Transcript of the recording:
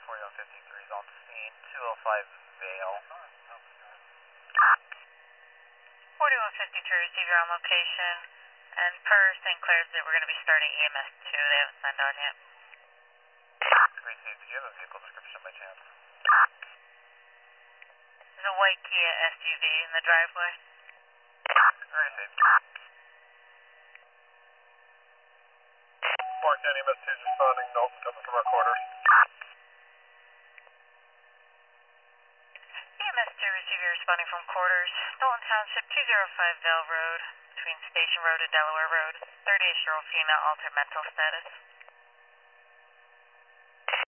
4153 is on scene, 205 Vale. 4153, receive your on location. And per St. Clair's that we're going to be starting EMS 2. They haven't signed on yet. Received. Do you have a vehicle description by chance? There's a white Kia SUV in the driveway. Received. Mark County EMS 2 is responding. Nope, coming from our quarters. EMS 2, receive your responding from quarters. Dalton Township, 205 Vale Road, between Station Road and Delaware Road. 38-year-old female, altered mental status.